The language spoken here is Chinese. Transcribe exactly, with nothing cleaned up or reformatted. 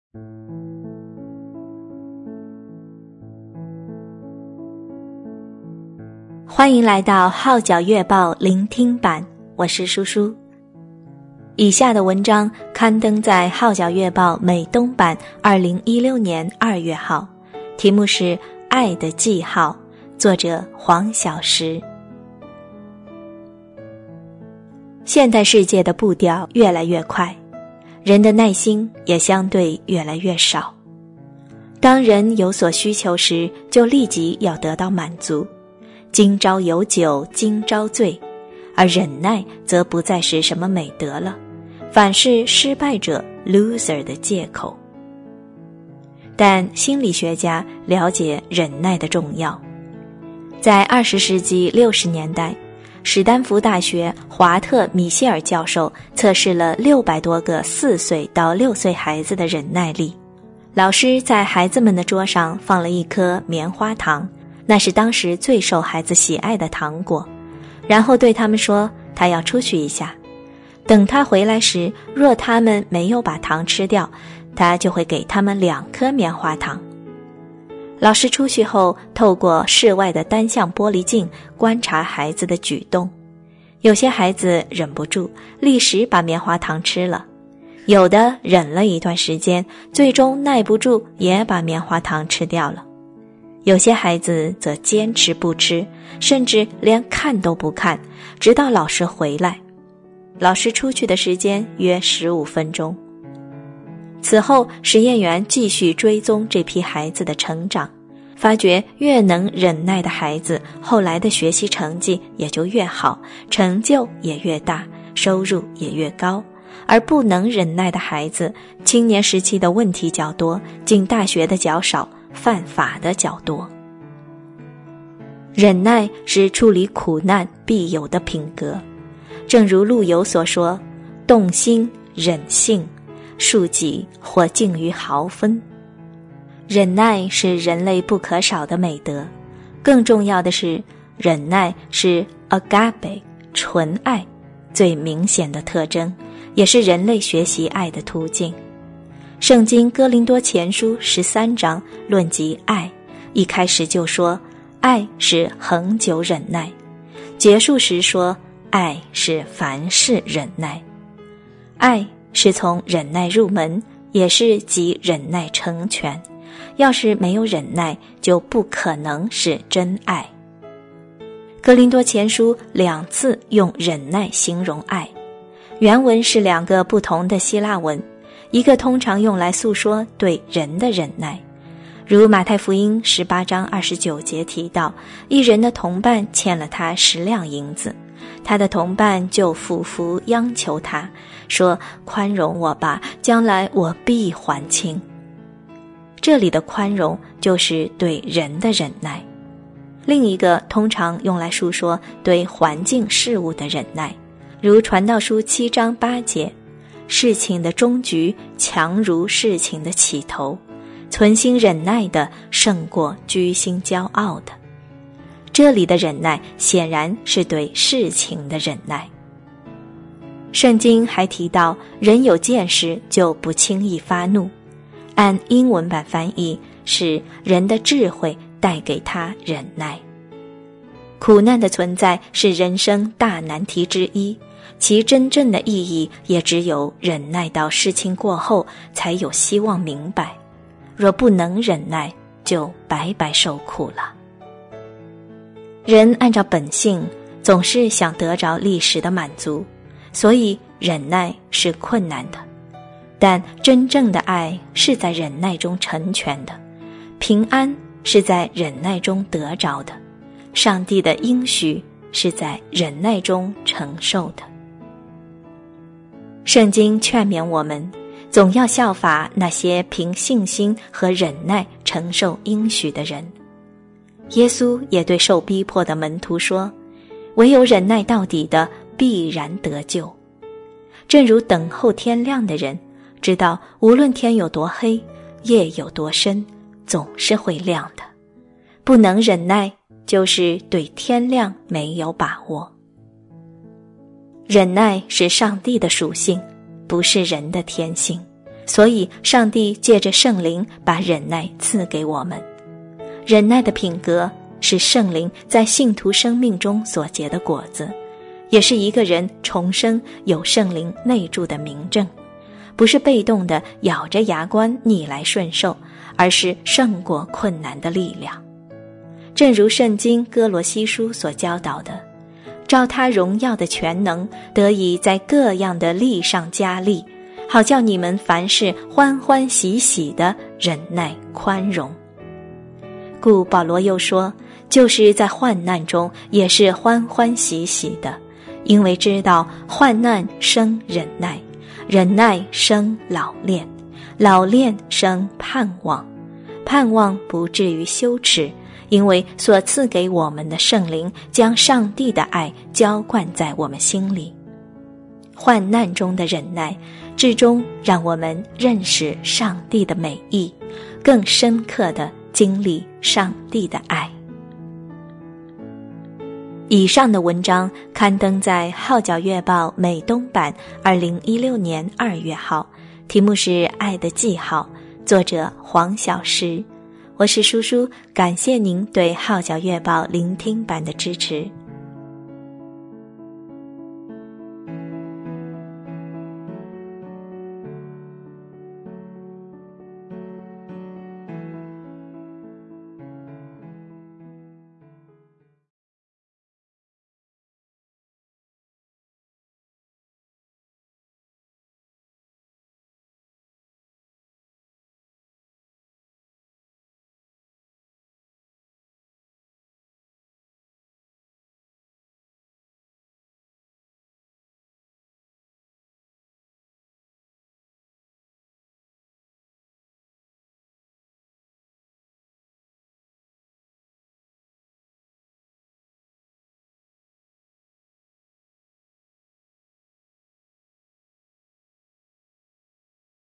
欢迎来到号角月报聆听版，我是舒舒。以下的文章刊登在号角月报美东版二零一六年二月号，题目是《爱的记号》，作者黄小石。现代世界的步调越来越快，人的耐心也相对越来越少。当人有所需求时，就立即要得到满足。今朝有酒今朝醉，而忍耐则不再是什么美德了，反是失败者 loser 的借口。但心理学家了解忍耐的重要。在二十世纪六十年代，史丹福大学华特米歇尔教授测试了六百多个四岁到六岁孩子的忍耐力。老师在孩子们的桌上放了一颗棉花糖，那是当时最受孩子喜爱的糖果，然后对他们说他要出去一下，等他回来时，若他们没有把糖吃掉，他就会给他们两颗棉花糖。老师出去后，透过室外的单向玻璃镜观察孩子的举动，有些孩子忍不住立时把棉花糖吃了，有的忍了一段时间，最终耐不住也把棉花糖吃掉了。有些孩子则坚持不吃，甚至连看都不看，直到老师回来。老师出去的时间约十五分钟。此后，实验员继续追踪这批孩子的成长，发觉越能忍耐的孩子，后来的学习成绩也就越好，成就也越大，收入也越高。而不能忍耐的孩子，青年时期的问题较多，进大学的较少，犯法的较多。忍耐是处理苦难必有的品格，正如陆游所说，动心忍性，庶几或敬于毫分。忍耐是人类不可少的美德，更重要的是，忍耐是 agape 纯爱最明显的特征，也是人类学习爱的途径。圣经哥林多前书十三章论及爱，一开始就说爱是恒久忍耐，结束时说爱是凡事忍耐。爱是从忍耐入门，也是集忍耐成全。要是没有忍耐，就不可能是真爱。哥林多前书两次用忍耐形容爱，原文是两个不同的希腊文，一个通常用来诉说对人的忍耐，如马太福音十八章二十九节提到，一人的同伴欠了他十两银子，他的同伴就俯伏央求他，说宽容我吧，将来我必还清。这里的宽容就是对人的忍耐。另一个通常用来述说对环境事物的忍耐，如传道书七章八节，事情的终局强如事情的起头，存心忍耐的胜过居心骄傲的。这里的忍耐显然是对事情的忍耐。圣经还提到，人有见识就不轻易发怒，按英文版翻译是人的智慧带给他忍耐。苦难的存在是人生大难题之一，其真正的意义也只有忍耐到事情过后才有希望明白，若不能忍耐，就白白受苦了。人按照本性总是想得着历史的满足，所以忍耐是困难的，但真正的爱是在忍耐中成全的，平安是在忍耐中得着的，上帝的应许是在忍耐中承受的。圣经劝勉我们，总要效法那些凭信心和忍耐承受应许的人。耶稣也对受逼迫的门徒说，唯有忍耐到底的必然得救。正如等候天亮的人知道，无论天有多黑，夜有多深，总是会亮的。不能忍耐，就是对天亮没有把握。忍耐是上帝的属性，不是人的天性， 所以上帝借着圣灵把忍耐赐给我们。忍耐的品格是圣灵在信徒生命中所结的果子，也是一个人重生有圣灵内住的明证，不是被动的咬着牙关逆来顺受，而是胜过困难的力量。正如圣经哥罗西书所教导的，照他荣耀的全能，得以在各样的力上加力，好叫你们凡事欢欢喜喜的忍耐宽容。故保罗又说，就是在患难中也是欢欢喜喜的，因为知道患难生忍耐，忍耐生老练，老练生盼望，盼望不至于羞耻，因为所赐给我们的圣灵将上帝的爱浇灌在我们心里。患难中的忍耐，至终让我们认识上帝的美意，更深刻地经历上帝的爱。以上的文章刊登在《号角月报》美东版二零一六年二月号，题目是《爱的记号》，作者黄小石。我是叔叔，感谢您对《号角月报》聆听版的支持。